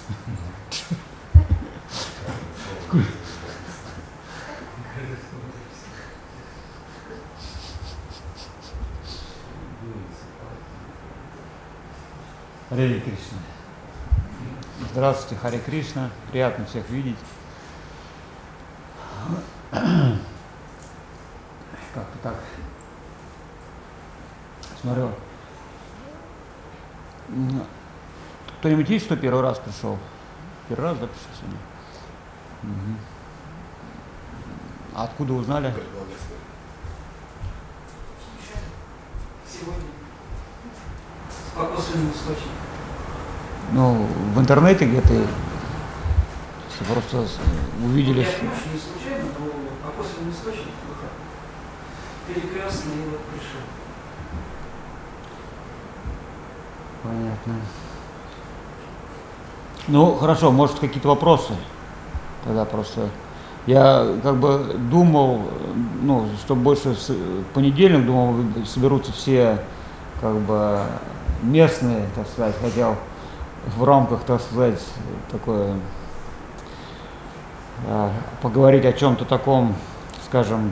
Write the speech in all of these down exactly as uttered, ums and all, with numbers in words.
Харе Кришна. Здравствуйте, Харе Кришна. Приятно всех видеть. Как-то так. Смотрю. Кто-нибудь есть, кто первый раз пришел? Первый раз, да, пришел сегодня? Угу. А откуда узнали? Сегодня. По косвенному источнику. Ну, в интернете где-то просто увидели. Я понимаю, что не случайно, но по косвенному источнику перекрестно и вот пришел. Понятно. Ну, хорошо, может, какие-то вопросы? Тогда просто... Я как бы думал, ну, что больше в понедельник, думал, соберутся все как бы местные, так сказать, хотел в рамках, так сказать, такое, э, поговорить о чем-то таком, скажем,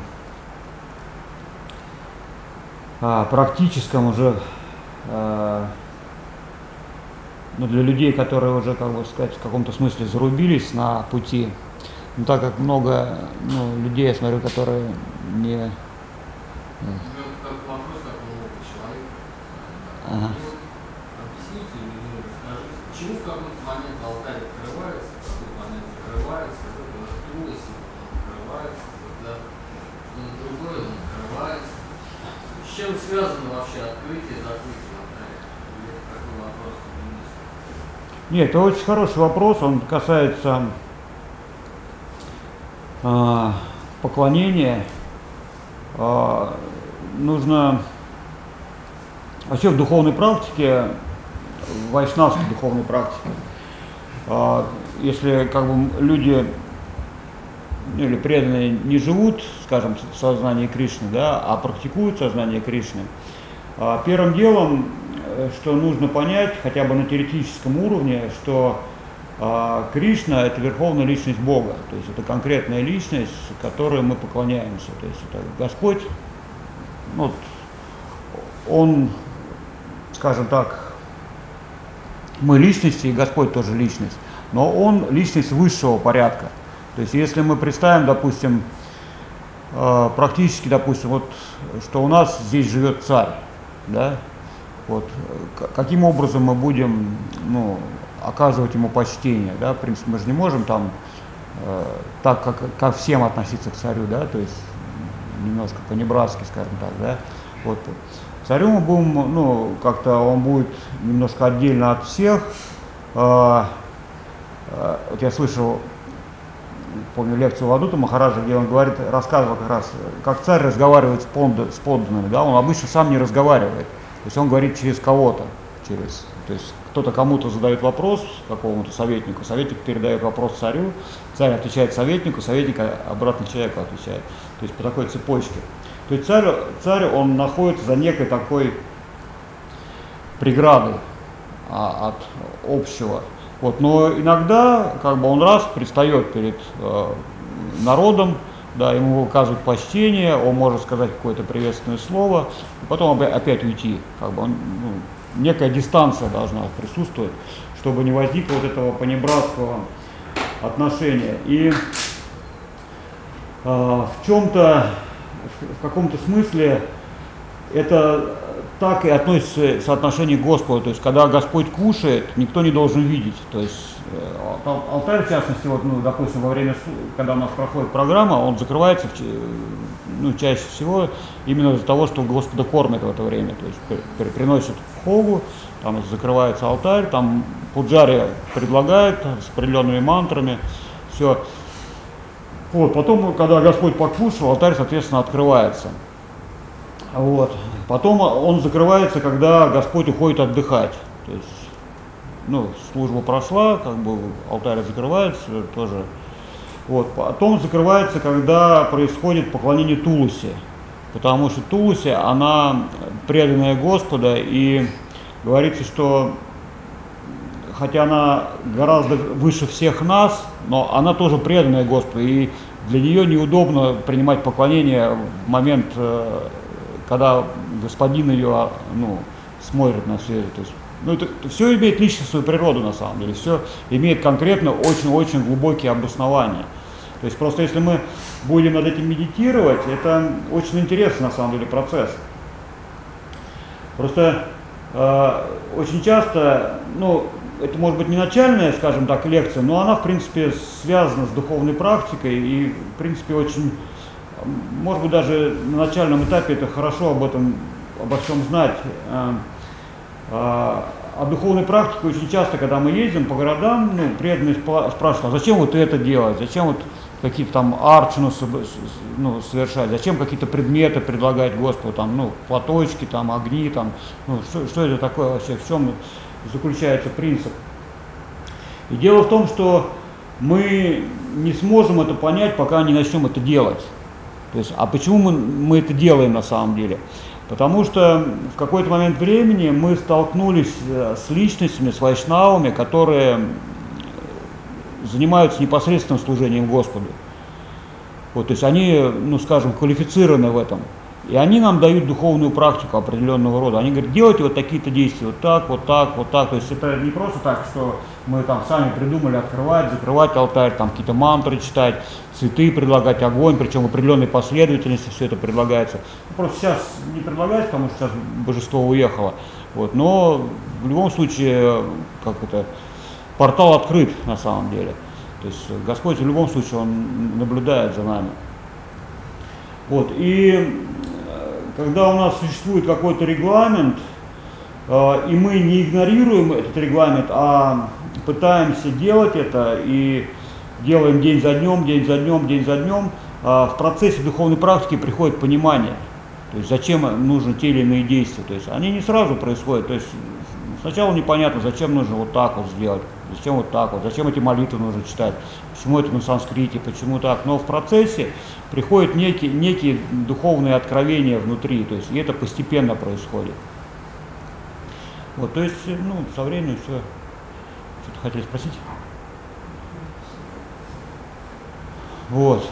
э, практическом уже, э, ну, для людей, которые уже, как бы сказать, в каком-то смысле зарубились на пути. Ну, так как много, ну, людей, я смотрю, которые не... Ну, как вопрос такого человека. Ага. Объясните или расскажите, почему в какой-то момент алтарь открывается, в какой-то момент закрывается, в какой-то открылось, он открывается, когда он другой, он открывается. С чем связано вообще открытие и закрытие алтаря? Или это такой вопрос? Нет, это очень хороший вопрос, он касается э, поклонения. Э, нужно вообще в духовной практике, в вайшнавской духовной практике, э, если как бы люди или преданные не живут, скажем, в сознании Кришны, да, а практикуют сознание Кришны, э, первым делом, что нужно понять, хотя бы на теоретическом уровне, что э, Кришна – это верховная личность Бога, то есть это конкретная личность, которой мы поклоняемся, то есть это Господь, ну, Он, скажем так, мы личности, и Господь тоже личность, но Он личность высшего порядка, то есть если мы представим, допустим, э, практически, допустим, вот, что у нас здесь живет царь, да, вот, каким образом мы будем, ну, оказывать ему почтение, да, в принципе, мы же не можем там э, так, как ко всем относиться к царю, да, то есть немножко по-небратски, скажем так, да, вот, царю мы будем, ну, как-то он будет немножко отдельно от всех, э, э, вот я слышал, помню лекцию Вадута Махараджа, где он говорит, рассказывал как раз, как царь разговаривает с, подданными, с подданными, да, он обычно сам не разговаривает. То есть он говорит через кого-то, через, то есть кто-то кому-то задает вопрос, какому-то советнику, советник передает вопрос царю, царь отвечает советнику, советник обратно человеку отвечает. То есть по такой цепочке. То есть царь, царь он находится за некой такой преградой а, от общего. Вот, но иногда как бы он раз предстает перед э, народом, да, ему выказывают почтение, он может сказать какое-то приветственное слово, и потом опять уйти. Как бы он, ну, некая дистанция должна присутствовать, чтобы не возникло вот этого понебратского отношения. И э, в чем-то, в каком-то смысле это так и относится к соотношению к Господу. То есть, когда Господь кушает, никто не должен видеть. То есть, алтарь, в частности, вот, ну, допустим, во время, когда у нас проходит программа, он закрывается, ну, чаще всего именно из-за того, что Господа кормят в это время. То есть, при, приносят хогу, там закрывается алтарь, там пуджари предлагает с определенными мантрами, все. Вот, потом, когда Господь покушал, алтарь, соответственно, открывается. Вот. Потом он закрывается, когда Господь уходит отдыхать. То есть, ну, служба прошла, как бы алтарь закрывается тоже. Вот. Потом закрывается, когда происходит поклонение Туласи. Потому что Туласи, она преданная Господа, и говорится, что хотя она гораздо выше всех нас, но она тоже преданная Господу, и для нее неудобно принимать поклонение в момент, э, когда господин ее, ну, смотрит на все это. То есть, ну, это, это все имеет личностную природу на самом деле, все имеет конкретно очень-очень глубокие обоснования. То есть просто если мы будем над этим медитировать, это очень интересный на самом деле процесс. Просто э, очень часто, ну, это может быть не начальная, скажем так, лекция, но она, в принципе, связана с духовной практикой и, в принципе, очень, может быть, даже на начальном этапе это хорошо об этом, обо всем знать. Э, э, о духовной практике очень часто, когда мы ездим по городам, ну, преданные спрашивают, а зачем вот это делать, зачем вот какие-то там арчину, ну, совершать, зачем какие-то предметы предлагать Господу, там, ну, платочки, там, огни, там, ну, что, что это такое вообще, в чем заключается принцип. И дело в том, что мы не сможем это понять, пока не начнем это делать. То есть, а почему мы, мы это делаем на самом деле? Потому что в какой-то момент времени мы столкнулись с личностями, с вайшнавами, которые занимаются непосредственным служением Господу. Вот, то есть они, ну, скажем, квалифицированы в этом. И они нам дают духовную практику определенного рода. Они говорят, делайте вот такие-то действия, вот так, вот так, вот так. То есть это не просто так, что мы там сами придумали открывать, закрывать алтарь, там какие-то мантры читать, цветы предлагать, огонь, причем в определенной последовательности все это предлагается. Ну, просто сейчас не предлагается, потому что сейчас божество уехало. Вот, но в любом случае, как это, портал открыт на самом деле. То есть Господь в любом случае, Он наблюдает за нами. Вот, и когда у нас существует какой-то регламент, э, и мы не игнорируем этот регламент, а пытаемся делать это, и делаем день за днем, день за днем, день за днем, э, в процессе духовной практики приходит понимание, то есть зачем нужны те или иные действия. То есть они не сразу происходят. То есть сначала непонятно, зачем нужно вот так вот сделать, зачем вот так вот, зачем эти молитвы нужно читать, почему это на санскрите, почему так. Но в процессе приходят некие, некие духовные откровения внутри, то есть и это постепенно происходит. Вот, то есть, ну, со временем все. Что-то хотели спросить? Вот.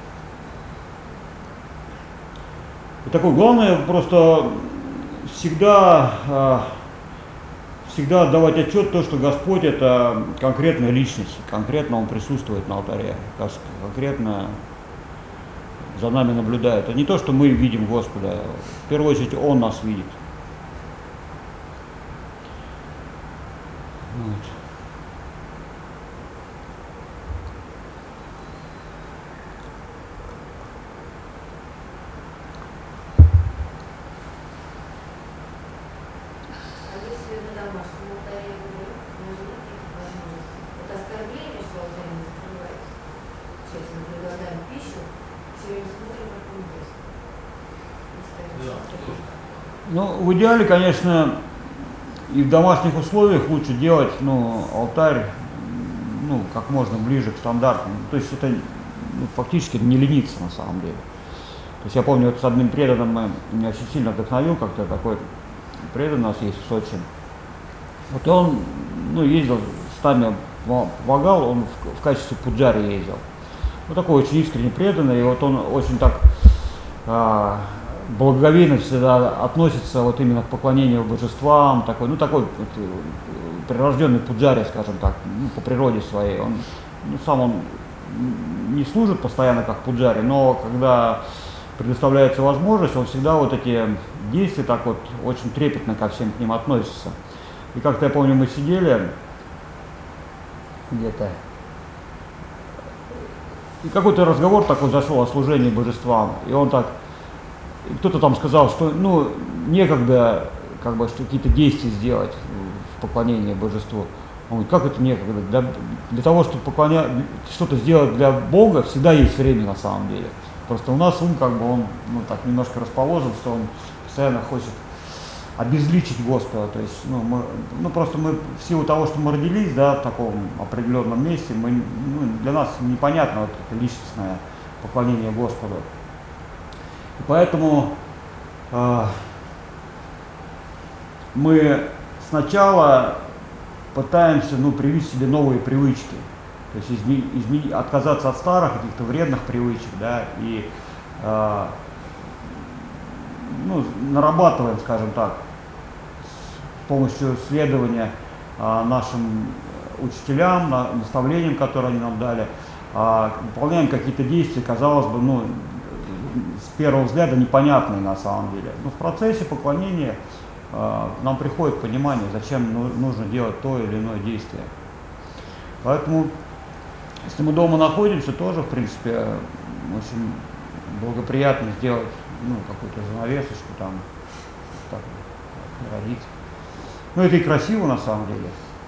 И такое главное просто всегда, всегда отдавать отчет то, что Господь это конкретная личность, конкретно Он присутствует на алтаре, конкретно за нами наблюдает. Это не то, что мы видим Господа, в первую очередь Он нас видит. Вот. А если на домашнем алтаре нажмите, это оскорбление, что алтарь не закрывается. Сейчас мы предлагаем пищу, все время смотрим, как он ест. Ну, в идеале, конечно, и в домашних условиях лучше делать, ну, алтарь, ну, как можно ближе к стандартам. То есть это, ну, фактически не лениться на самом деле. То есть я помню, вот с одним преданным меня очень сильно вдохновил, как-то такой преданный у нас есть в Сочи. Вот он, ну, ездил с нами, помогал, он в, в качестве пуджари ездил. Вот такой очень искренне преданный, и вот он очень так а, благоговейно всегда относится вот именно к поклонению божествам, такой, ну, такой вот, прирожденный пуджари, скажем так, ну, по природе своей. Он, ну, сам он не служит постоянно как пуджари, но когда предоставляется возможность, он всегда вот эти действия так вот очень трепетно ко всем к ним относится. И как-то я помню, мы сидели где-то, и какой-то разговор такой зашел о служении божествам, и он так, и кто-то там сказал, что, ну, некогда как бы какие-то действия сделать в поклонении божеству. Он говорит, как это некогда? Для, для того, чтобы поклоня... что-то сделать для Бога, всегда есть время на самом деле. Просто у нас ум, как бы, он, ну, так немножко расположен, что он постоянно хочет обезличить Господа. То есть, ну, мы, ну, просто мы в силу того, что мы родились, да, в таком определенном месте, мы, ну, для нас непонятно вот это личностное поклонение Господу. И поэтому э, мы сначала пытаемся, ну, привить себе новые привычки. То есть изме, изме, отказаться от старых, каких-то вредных привычек, да, и э, ну, нарабатываем, скажем так, с помощью следования э, нашим учителям, на, наставлениям, которые они нам дали, э, выполняем какие-то действия, казалось бы, ну, с первого взгляда непонятные на самом деле. Но в процессе поклонения э, нам приходит понимание, зачем ну, нужно делать то или иное действие. Поэтому, если мы дома находимся, тоже, в принципе, очень благоприятно сделать, ну, какую-то занавесочку там, так, родить. Ну, это и красиво на самом деле.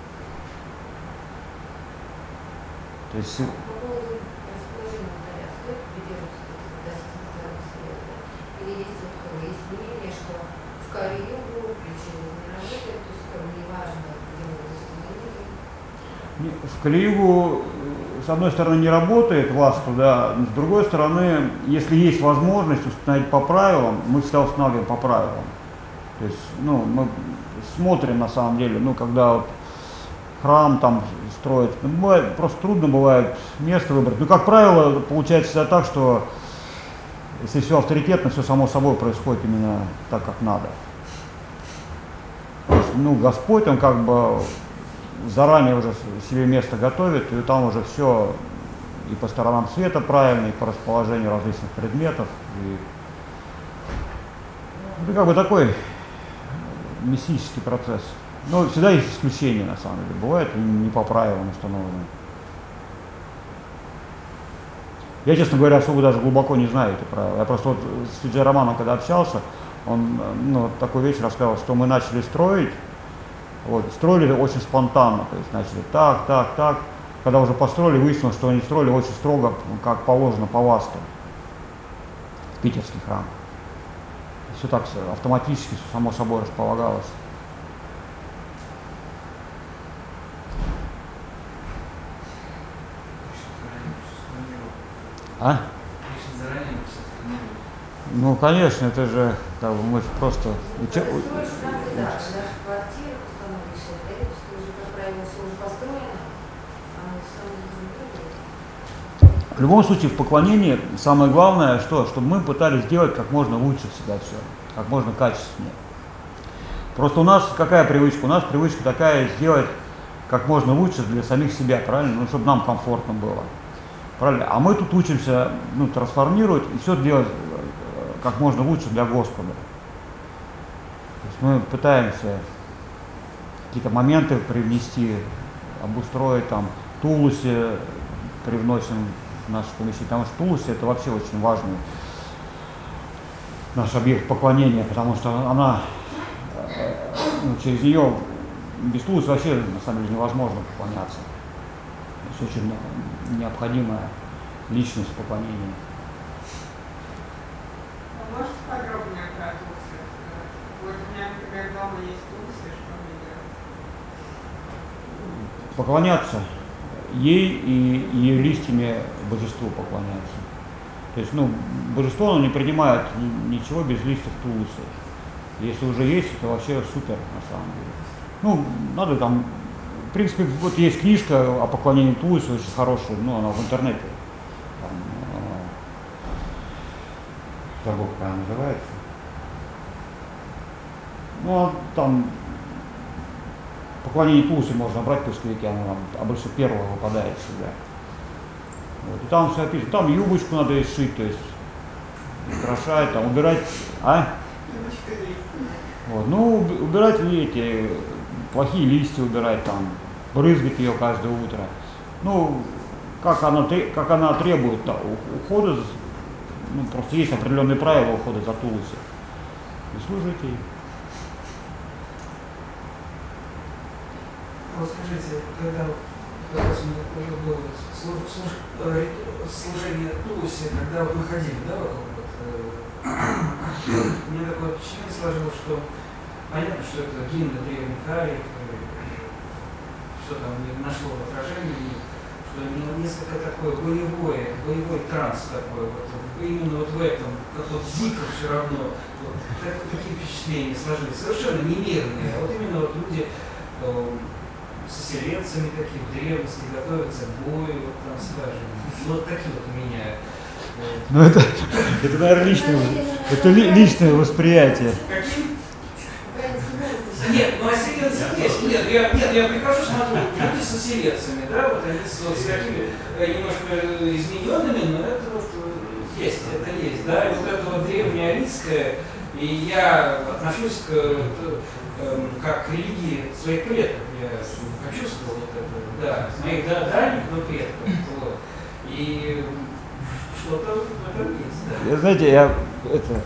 То есть... По поводу расположения алтаря, стоит придерживаться относительно здравого совета? Или есть вот есть мнение, что в Кали-югу причины не работает, то есть как бы не важно, где мы установили? В Кали-югу, с одной стороны, не работает васту, да, с другой стороны, если есть возможность установить по правилам, мы всегда устанавливаем по правилам. То есть, ну, мы смотрим на самом деле, ну, когда вот храм там строят, ну, бывает, просто трудно бывает место выбрать. Ну, как правило, получается всегда так, что если все авторитетно, все само собой происходит именно так, как надо. То есть, ну, Господь, Он как бы заранее уже себе место готовит, и там уже все и по сторонам света правильно, и по расположению различных предметов. И это как бы такой мистический процесс. Но всегда есть исключения, на самом деле. Бывает не по правилам установлено. Я, честно говоря, особо даже глубоко не знаю эти правила. Я просто вот с Фиджей Романом, когда общался, он, ну, такую вещь рассказал, что мы начали строить, вот, строили очень спонтанно, то есть начали так, так, так. Когда уже построили, выяснилось, что они строили очень строго, как положено по васту, в питерский храм. Все так все автоматически, все само собой располагалось. А? Ну, конечно, это же, как бы, мы просто... Уча... Строишь в рамках, да, даже квартиру установишь, это уже, как правило, все уже построено, а мы сами не В любом случае, в поклонении самое главное, что, чтобы мы пытались сделать как можно лучше всегда все, как можно качественнее. Просто у нас какая привычка? У нас привычка такая сделать как можно лучше для самих себя, правильно? Ну, чтобы нам комфортно было. Правильно? А мы тут учимся, ну, трансформировать и все делать как можно лучше для Господа. То есть мы пытаемся какие-то моменты привнести, обустроить, там, тулуси привносим в наше помещение, потому что тулуси — это вообще очень важный наш объект поклонения, потому что она, ну, через нее, без тулуси вообще на самом деле невозможно поклоняться. То есть очень необходимая личность поклонения. А можете подробнее про тулуси рассказать? Вот у меня, например, дома есть тулуси, что мне делать? Поклоняться ей и ее листьями божеству поклоняться. То есть, ну, божество, оно не принимает ничего без листьев тулуса. Если уже есть, это вообще супер на самом деле. Ну, надо там, в принципе, вот есть книжка о поклонении тулусу, очень хорошая, ну, она в интернете. Там, э, забыл, как она называется. Ну, там поклонение тулусу можно брать в поисковике, оно там обычно первого выпадает всегда. Вот. И там все описано. Там юбочку надо сшить, то есть украшать, там убирать. А? Вот. Ну, убирать эти плохие листья, убирать там, брызгать ее каждое утро. Ну, как она, как она требует да, ухода, ну, просто есть определенные правила ухода за тулуси. И служите ей. Вот скажите, когда как раз мы уже было служ, служ, э, служение Тулусе, когда вот мы ходили, да, вокруг вот, э, у меня такое впечатление сложилось, что понятно, что это гимн древних ариев, что там не нашло отражения, что ну, несколько такое боевое, боевой транс такой, вот, именно вот в этом, как вот дико все равно, вот, так, такие впечатления сложились, совершенно немерные, а вот именно вот люди, э, с селенцами такие в древности готовятся к бою, вот там, скажем. Вот такие вот у меня. э, Ну это, это наверное, личное, это ли- личное восприятие. Какие? Украинский народ. Нет, ну а селенцы есть. Нет, я, нет, я прихожу, смотрю, люди со селенцами, да, вот они с, вот с такими э, немножко измененными, но это вот э, есть, это есть, да, и вот это вот древнеарийское, и я отношусь к, вот, эм, как к религии своих предков, я почувствовал вот это, да, моих да, дальних, но предков, вот, и что-то в этом есть, да. Я, знаете, я это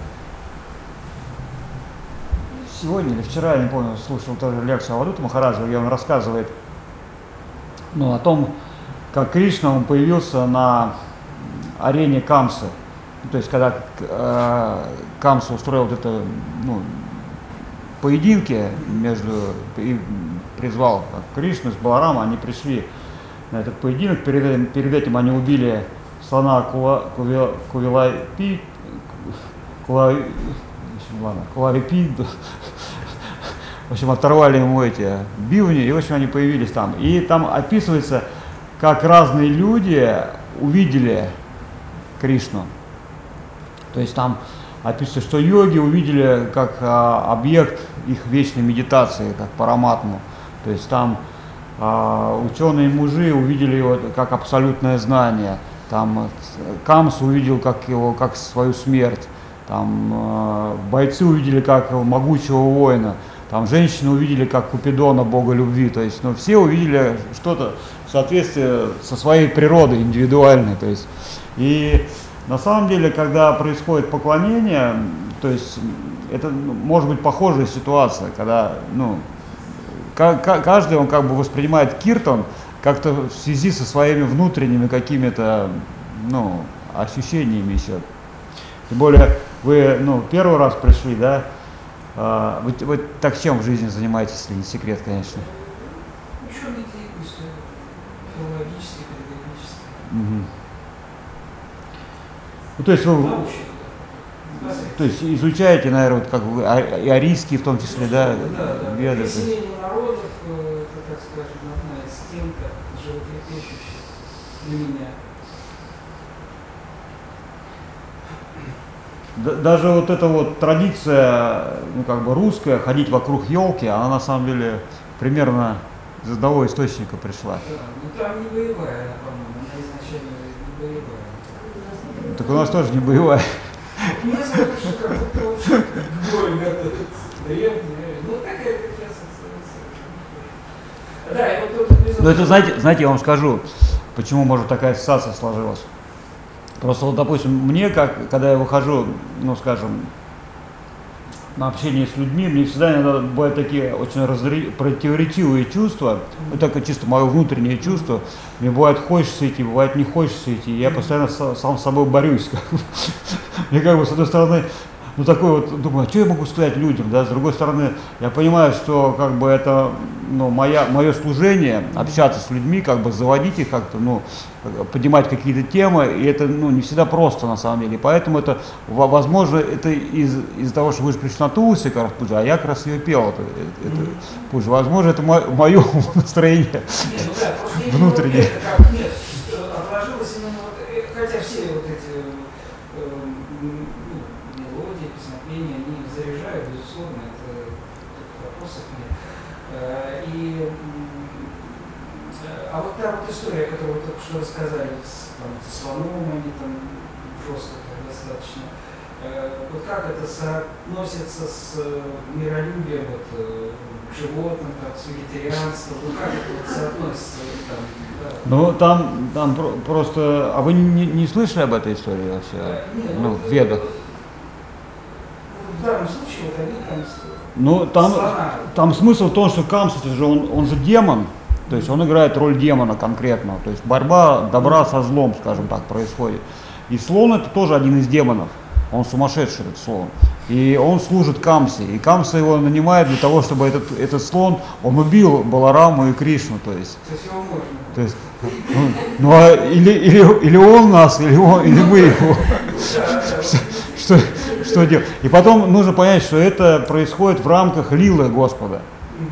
сегодня или вчера, я не помню, слушал тоже лекцию Авадута Махараджа, где он рассказывает, ну, о том, как Кришна он появился на арене Камсы. Ну, то есть, когда э, Камса устроил вот это, ну, поединки между и призвал Кришну с Баларамом, они пришли на этот поединок. Перед этим, перед этим они убили слона Кула, Кувила, Кувилайпи, Кула, ладно, Куларипи, в общем, оторвали ему эти бивни, и, в общем, они появились там. И там описывается, как разные люди увидели Кришну. То есть там описывается, что йоги увидели как а, объект их вечной медитации, как параматму. То есть там а, ученые мужи увидели его как абсолютное знание. Там Камс увидел как его, как свою смерть. Там э, бойцы увидели как могучего воина, там женщины увидели как Купидона, бога любви, то есть, ну, все увидели что-то в соответствии со своей природой индивидуальной, то есть, и на самом деле, когда происходит поклонение, то есть, это может быть похожая ситуация, когда, ну, каждый он как бы воспринимает киртан как-то в связи со своими внутренними какими-то, ну, ощущениями еще. Тем более, вы, ну, первый раз пришли, да? А, вы, вы так чем в жизни занимаетесь, если не секрет, конечно? Ученый деятельность, филологический, педагогический, Угу. Ну, то есть вы, научный, да. то есть изучаете, наверное, вот как вы, а- и арийские в том числе, да, Да, да. веды, то есть. Переселение народов, э, это, так скажем, одна из тем, как животрепещущая для меня. Да- Даже вот эта вот традиция, ну, как бы русская, ходить вокруг елки, она на самом деле примерно из одного источника пришла. Да, ну там не боевая, она, по-моему, она изначально не боевая. Так у нас тоже не боевая. Мне кажется, что как будто вообще к бою готовят древние. Ну такая как я ассоциация. Да, и вот тут Но это, знаете, знаете, я вам скажу, почему, может, такая ассоциация сложилась. Просто вот, допустим, мне, как, когда я выхожу, ну, скажем, на общение с людьми, мне всегда иногда бывают такие очень разри- противоречивые чувства, это только чисто мое внутреннее чувство, мне бывает хочется идти, бывает не хочется идти, я постоянно с- сам с собой борюсь. Как бы. Мне как бы, с одной стороны, ну, такой вот, думаю, а что я могу сказать людям, да, с другой стороны, я понимаю, что, как бы, это, ну, моя, мое служение, общаться с людьми, как бы, заводить их как-то, ну, поднимать какие-то темы, и это, ну, не всегда просто, на самом деле, поэтому это, во- возможно, это из, из-за того, что вы же пришли на Тулусе, как раз, пуджа, а я как раз ее пел, это, это, пуджа, возможно, это мое настроение Нет, ну да, просто именно внутреннее. вот это как, нет, что отложилось именно вот, э, хотя все вот эти э, м, ну, мелодии, песнопения, они заряжают, безусловно, это вопросов нет. Э, И, м, э, а вот та вот история, которую вы только что рассказали, с, там, со слоном, они там жестко так достаточно, э, вот как это соотносится с э, миролюбием вот, э, к животным, там, с вегетарианством, ну как это вот соотносится там, да? Ну, там, там про- просто, а вы не, не слышали об этой истории вообще, Э, не, ну, вот, в Ведах? В данном случае вот они там с- Ну, там, слона. там смысл в том, что Камс, это же он, он же демон, то есть он играет роль демона конкретно, то есть борьба добра со злом, скажем так, происходит. И слон это тоже один из демонов, он сумасшедший, этот слон. И он служит Камсе, и Камса его нанимает для того, чтобы этот, этот слон, он убил Балараму и Кришну, то есть. То есть его можно. То есть, ну, ну, а или, или, или он нас, или, он, или мы его. Что, что делать? И потом нужно понять, что это происходит в рамках лилы Господа. Мгм.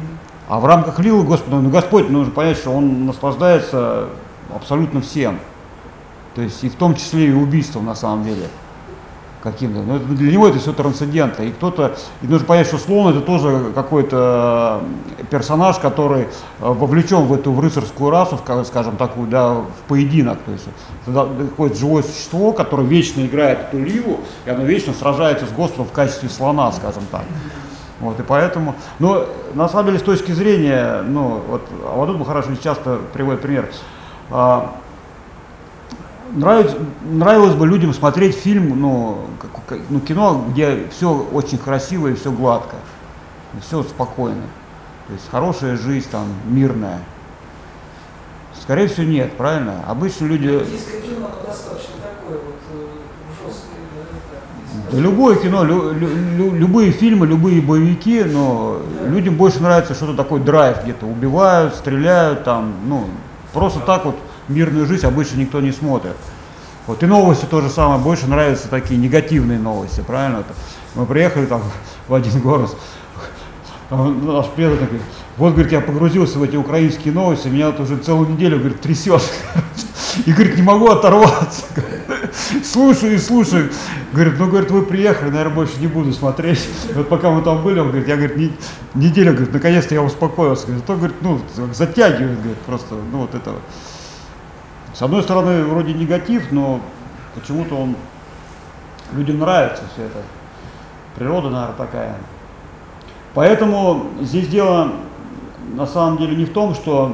А в рамках лилы Господа, ну Господь, нужно понять, что Он наслаждается абсолютно всем. То есть и в том числе и убийством на самом деле. Каким-то. Но для него это все трансцендентно. И кто-то. И нужно понять, что слон это тоже какой-то персонаж, который вовлечен в эту в рыцарскую расу, скажем, такую, да, в поединок. То есть это какое-то живое существо, которое вечно играет эту ливу, и оно вечно сражается с Господом в качестве слона, скажем так. Вот, и поэтому, но на самом деле с точки зрения, ну, вот Авадут Махарадж часто приводит пример. А, нравится, нравилось бы людям смотреть фильм, ну, как, ну, кино, где все очень красиво и все гладко, и все спокойно. То есть хорошая жизнь там, мирная. Скорее всего, нет, правильно? Обычно люди... Индийское кино достаточно такое вот жесткое, да, Да, любое кино, лю, лю, любые фильмы, любые боевики, но да. Людям больше нравится что-то такое драйв, где-то убивают, стреляют, там, ну, просто так вот мирную жизнь обычно никто не смотрит. Вот и новости то же самое, больше нравятся такие негативные новости, правильно? Мы приехали там в один город, там наш предок говорит, вот, говорит, я погрузился в эти украинские новости, меня вот уже целую неделю, говорит, трясет. И, говорит, не могу оторваться. Слушаю и слушаю. Говорит, ну, говорит, вы приехали, наверное, больше не буду смотреть. Вот пока мы там были, он говорит, я, говорит, не, неделю, говорит, наконец-то я успокоился. Говорит, то, говорит, ну, затягивает, говорит, просто, ну, вот это. С одной стороны, вроде негатив, но почему-то он, людям нравится все это. Природа, наверное, такая. Поэтому здесь дело, на самом деле, не в том, что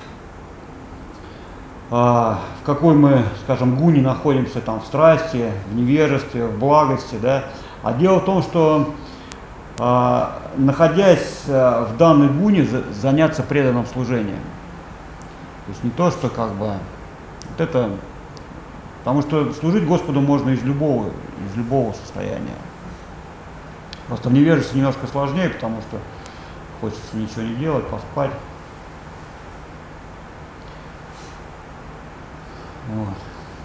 в какой мы, скажем, гуне находимся, там, в страсти, в невежестве, в благости, да, а дело в том, что, а, находясь в данной гуне, за, заняться преданным служением. То есть не то, что как бы, вот это, потому что служить Господу можно из любого, из любого состояния. Просто в невежестве немножко сложнее, потому что хочется ничего не делать, поспать. Вот.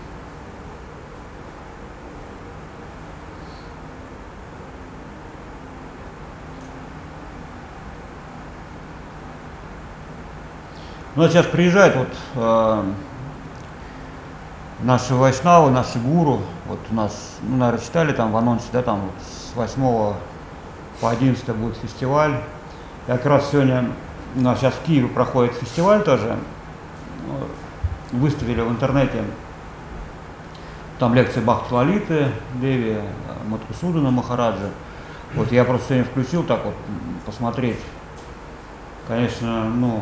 Ну, вот сейчас приезжают вот э, наши вайшнавы, наши гуру. Вот у нас, ну, наверное, читали там в анонсе, да, там вот с восьмого по одиннадцатое будет фестиваль. И как раз сегодня у нас сейчас в Киеве проходит фестиваль тоже. Выставили в интернете там лекции Бхакти Лалиты Деви, Мадхусудана Махараджа. Вот я просто сегодня включил так вот посмотреть. Конечно, ну,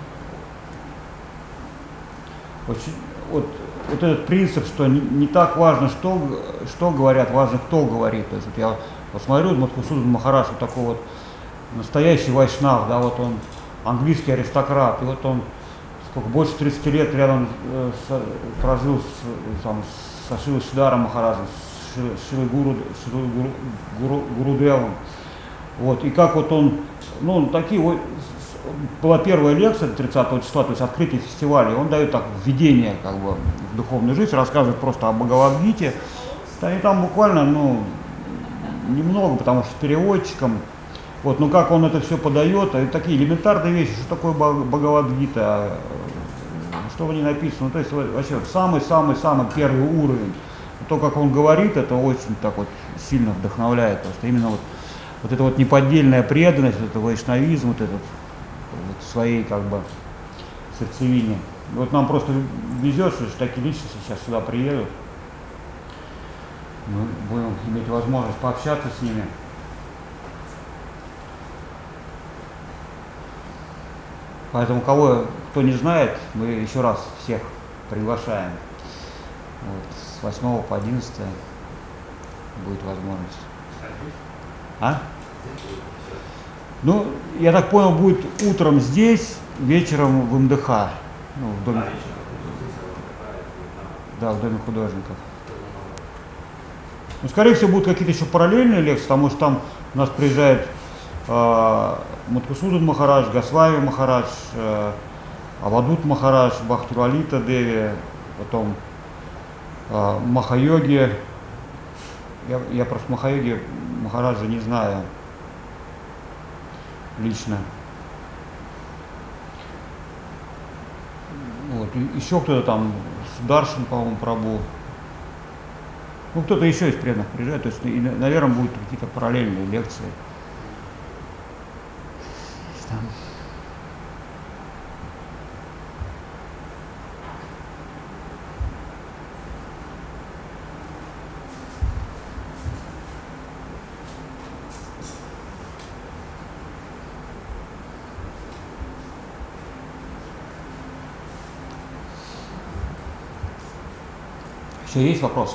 очень, вот, вот этот принцип, что не, не так важно, что, что говорят, важно, кто говорит. То есть вот я посмотрю, Мадхусудан Махарадж, вот такой вот настоящий вайшнав, да, вот он английский аристократ, и вот он сколько, больше тридцати лет рядом э, с, прожил с, там, со Шилой Шидаром Махараджем, с Шилой Гуру, Шилой Гуру, Гуру, Гурудевом. Вот, и как вот он, ну, такие вот, была первая лекция тридцатого числа, то есть открытие фестиваля, и он дает так введение как бы в духовную жизнь, рассказывает просто о Бхагавад-гите, и там буквально, ну, немного, потому что с переводчиком. Вот, ну как он это все подает, это такие элементарные вещи, что такое Бхагавад-гита, что в ней написано, ну, то есть вообще самый-самый-самый первый уровень. То, как он говорит, это очень так вот сильно вдохновляет, потому что именно вот, вот эта вот неподдельная преданность, вот это вайшнавизм, вот этот вот своей как бы сердцевине. Вот нам просто везет, что такие личности сейчас сюда приедут, мы будем иметь возможность пообщаться с ними. Поэтому кого, кто не знает, мы еще раз всех приглашаем. Вот, с восьмого по одиннадцатое будет возможность. А? Ну, я так понял, будет утром здесь, вечером в эм дэ ха. Ну, в доме. Да, в доме художников. Ну, скорее всего, будут какие-то еще параллельные лекции, потому что там у нас приезжает э, Мадхусудан Махарадж, Госвами Махарадж, э, Авадут Махарадж, Бхакти Лалита Деви, потом э, Махайоги. Я, я просто Махайоги Махараджа не знаю лично. и- еще кто-то там, Сударшин, по-моему, Прабу. Ну, кто-то еще из преданных приезжает, то есть, и, наверное, будут какие-то параллельные лекции. Там. Еще есть вопросы?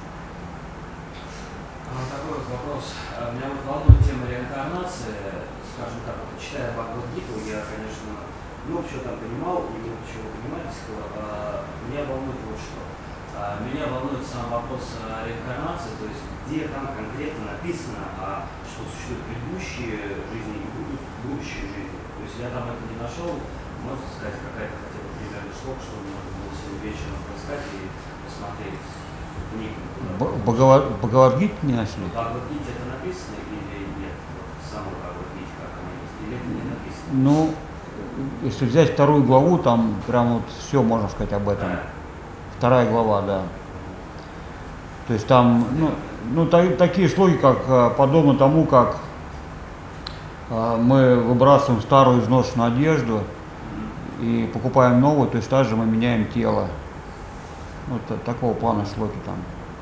А, Такой вот вопрос. А, Меня вот волнует тема реинкарнации. Скажем так, вот, читая Бхагавад-гиту, я, конечно, много чего там понимал и много чего понимательского. А, Меня волнует вот что. А, Меня волнует сам вопрос а, реинкарнации, то есть где там конкретно написано, а, что существуют предыдущие жизни и будут будущие жизни. То есть я там это не нашел. Можно сказать, какая-то хотя бы примерно шлок, чтобы можно было сегодня вечером поискать и посмотреть книгу. В Бхагава- в Бхагавад-гите не нашли? В Бхагавад-гите это написано или нет? Вот в самой Бхагавад-гите, как она есть, или это не написано? Ну, если взять вторую главу, там прям вот все можно сказать об этом. Да. Вторая глава, да. То есть там, ну, ну та- такие слоги, как э, подобно тому, как э, мы выбрасываем старую изношенную одежду и покупаем новую, то есть также мы меняем тело. Вот та- такого плана слоги там.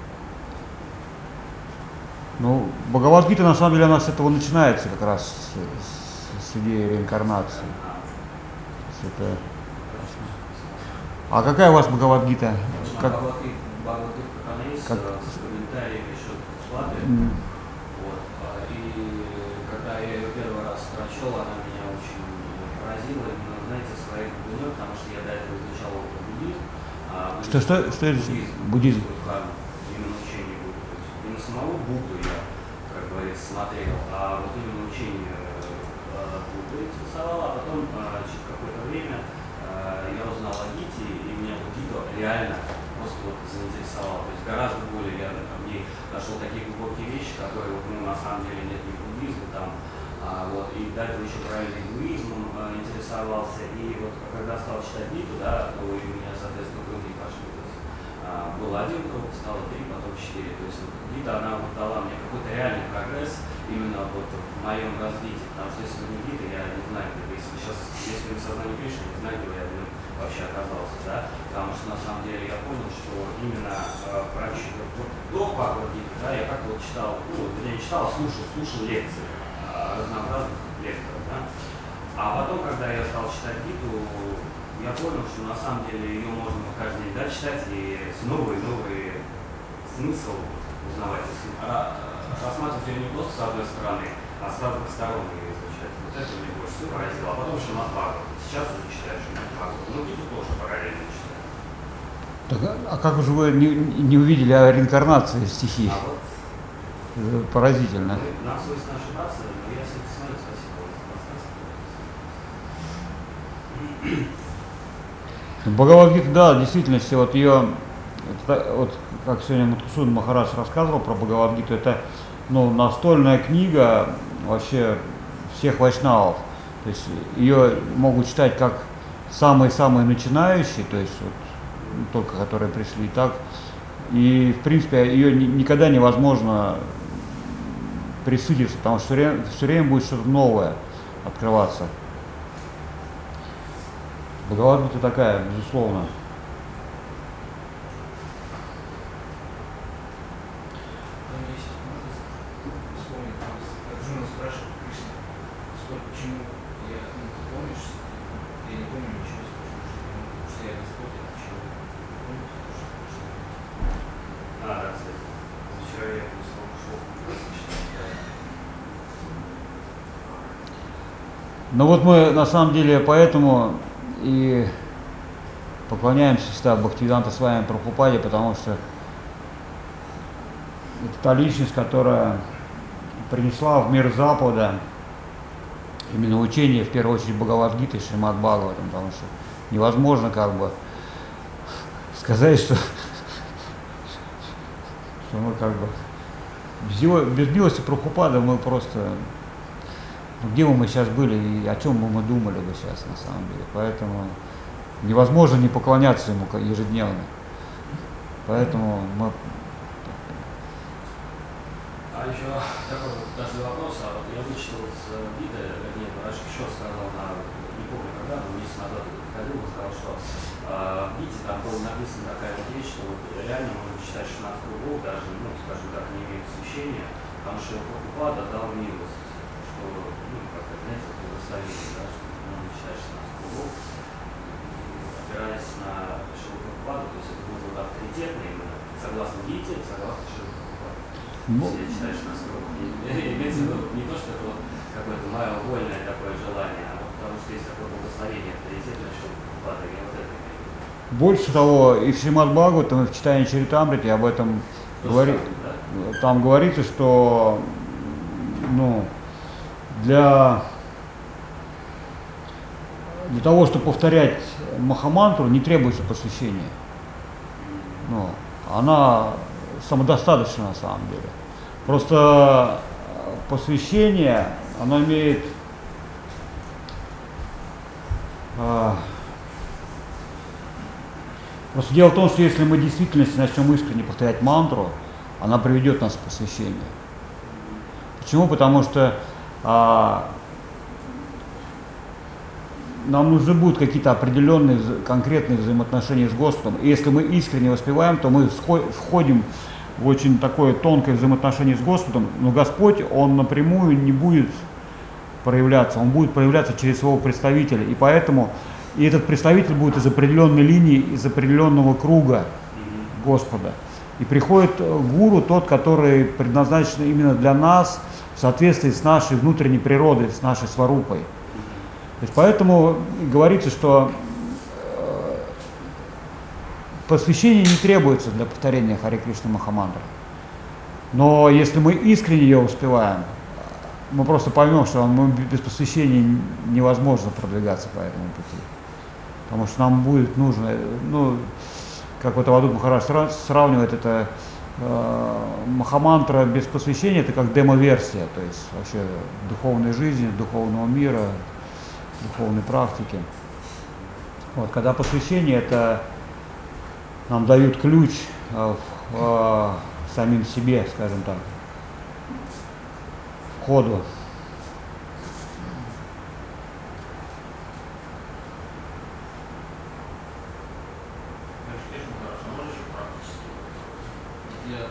Ну, Бхагавад-гита на самом деле она с этого начинается как раз с, с- с идеей реинкарнации. То есть это- А какая у вас Бхагавад-гита? Как- Бхагавад-гита, Бхагавад-гита, как она есть, как- э, с комментариями еще вклады. М, Вот. а, И когда я ее первый раз прочел, она меня очень поразила, именно, знаете, своей глубиной, потому что я до этого изучал буддизм. а Что, что, что это? Буддизм. Буддхарму, именно учение Будды. То есть не на самого Будду я, как говорится, смотрел, а вот именно учение э, Будды интересовало, а потом э, через какое-то время э, я узнал о Гите, и меня вот Гита реально просто вот заинтересовал. То есть гораздо более я в ней нашел такие глубокие вещи, которые вот, ну, на самом деле нет ни в буддизме там. А, вот, и до этого еще правильно индуизмом а, интересовался. И вот когда стал читать Гиту, да, то и у меня, соответственно, круги пошли. То есть, а, был один круг, стало три, потом четыре. То есть вот, Гита, она вот дала мне какой-то реальный прогресс именно вот в моем развитии. Потому что если бы не Гита, я не знаю, где бы, если сейчас, если бы сознание Кришны, не знаю, где бы я в нем вообще оказался, да. Потому что на самом деле я понял, что именно э, прочитав вот, до Бхагавад-гиты, да, я как-то вот читал, ну, я не читал, а слушал, слушал лекции разнообразных лекторов, да. А потом, когда я стал читать Гиту, я понял, что на самом деле ее можно каждый день, да, читать и новые, новые смысл узнавать, а, рассматривать ее не просто с одной стороны, а с разных сторон ее изучать. Вот это меня больше всего поразило. А потом Шримад Бхагават. Сейчас уже читаю Шримад Бхагават. Ну, Гиту тоже параллельно читаю. Так, а как же вы не, не увидели о реинкарнации стихи? А вот Это поразительно. мы, нам свойственно ошибаться, но я все это смотрю, спасибо вам за подсказку. Бхагавад-гита, да, в действительности, вот ее, это, вот как сегодня Мадхусудана Махарадж рассказывал про Бхагавад-гиту, это, ну, настольная книга вообще всех вайшнавов. То есть ее могут читать как самые-самые начинающие, то есть вот, ну, только которые пришли, так. И, в принципе, ее ни- никогда невозможно присытиться, потому что все время, все время будет что-то новое открываться. Бхагавад-гита такая, безусловно. Там есть, можно вспомнить, там, Арджуна спрашивает Кришна, сколько, почему я, ну, ты помнишь, я не помню ничего, скажу, что я Господь, я ничего не помню, потому что Кришна. А, да, кстати. Вчера я прислал шел. Ну вот мы на самом деле поэтому и поклоняемся всегда Бхактивиданта Свами Прабхупаде, потому что это та личность, которая принесла в мир Запада именно учение, в первую очередь, Бхагавад-гиты и Шримад Бхагаватам, потому что невозможно как бы сказать, что, что мы как бы без, его, без милости Прабхупады мы просто, ну, где бы мы сейчас были и о чем бы мы думали бы сейчас на самом деле. Поэтому невозможно не поклоняться ему ежедневно. Поэтому мы... А еще такой вот даже вопрос, а вот я вычитал с вида, вернее, Рашкишов сказал, на, не помню когда, но месяц назад ходил, он сказал, что э, в виде там было написано такая вот вещь, что вот реально можно читать шестнадцать кругов, даже, ну, скажем так, не имеет освящения, потому что Прабхупада дал милость, что, ну, как это, знаете, вот благословение, да, что можно читать шестнадцать кругов, опираясь на Шилу Прабхупаду, то есть это было вот авторитетно именно, согласно Гите, согласно Шилу Прабхупаду. Ну, Если читаешь на сколько, имеется в виду не то, что это вот какое-то мое вольное такое желание, а вот потому что есть такое благословение авторитетное, что Прабхупада, я вот это имею в виду. больше того, и в Шримад Бхагаватам, и в читании Чаритамрите об этом говорит, Да? там говорится, что ну, для, для того, чтобы повторять Махамантру, не требуется посвящение. Ну, она самодостаточна на самом деле. Просто посвящение, оно имеет э, просто дело в том, что если мы действительно начнем искренне повторять мантру, она приведет нас к посвящению. Почему? Потому что а, нам нужны будут какие-то определенные конкретные взаимоотношения с Господом. И если мы искренне воспеваем, то мы входим в очень такое тонкое взаимоотношение с Господом, но Господь, Он напрямую не будет проявляться, Он будет проявляться через своего представителя. И поэтому и этот представитель будет из определенной линии, из определенного круга Господа. И приходит гуру, тот, который предназначен именно для нас, в соответствии с нашей внутренней природой, с нашей сварупой. То есть поэтому говорится, что посвящение не требуется для повторения Харе Кришна Махамантры. Но если мы искренне ее успеваем, мы просто поймем, что мы без посвящения невозможно продвигаться по этому пути. Потому что нам будет нужно, ну, как вот Авадут Махарадж сравнивает это, э, Махамантра без посвящения, это как демо-версия, то есть вообще духовной жизни, духовного мира, духовной практики. Вот, когда посвящение, это нам дают ключ э, в, э, самим себе, скажем так, входу. Я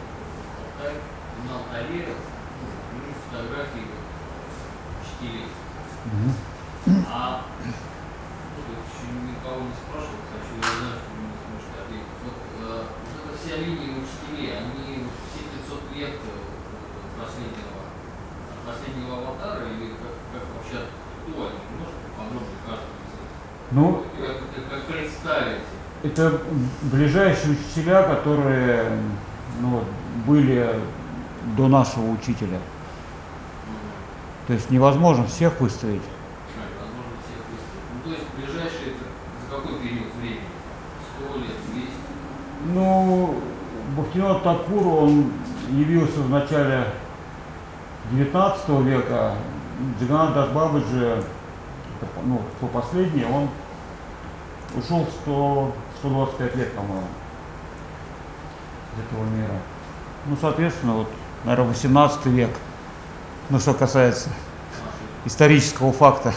на алтаре вижу фотографии учителей. Угу. А ну, еще никого не спрашивал, хочу, я знаю, что вы не сможете ответить. Вот, э, вот эта вся линия учителей, они все пятьсот лет последнего, последнего аватара, или как, как вообще, кто они? Можете поподробнее каждый из них? Ну, Как, как, как представить? это ближайшие учителя, которые ну, были до нашего учителя. То есть невозможно всех выставить. Возможно, всех выставить. Ну, то есть ближайшие это за какой период времени? Сто лет, двести? Ну, Бхактивинода Такур, он явился в начале девятнадцатого века. Джаганнат Дас Бабаджи, ну, кто последний, он ушел в сто двадцать пять лет, по-моему, из этого мира. Ну, соответственно, вот, наверное, восемнадцатый век. Ну, что касается исторического факта.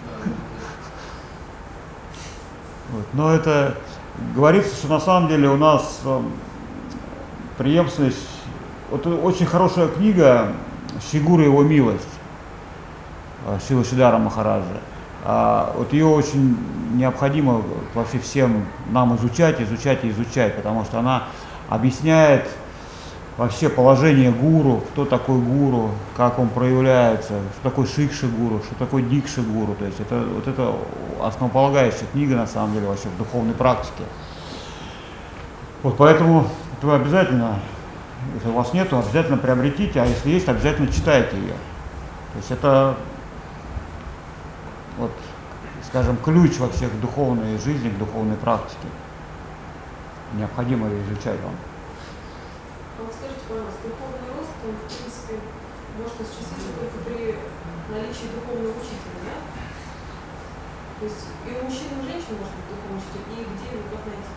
Вот. Но это говорится, что на самом деле у нас э, преемственность. Вот очень хорошая книга «Шигура его милость» Шрила Шридхара Махараджа. А вот ее очень необходимо вообще всем нам изучать, изучать и изучать, потому что она объясняет вообще положение гуру, кто такой гуру, как он проявляется, что такое шикша гуру, что такое дикша гуру. То есть это вот это основополагающая книга на самом деле вообще в духовной практике. Вот поэтому это вы обязательно, если у вас нету, обязательно приобретите, а если есть, обязательно читайте ее. То есть это вот, скажем, ключ вообще к духовной жизни, к духовной практике. Необходимо ее изучать вам. А вот скажите, пожалуйста, духовный рост, он, в принципе, может осуществиться только при наличии духовного учителя, да? То есть и у мужчин, и у женщин может быть духовный учитель, и где его как найти?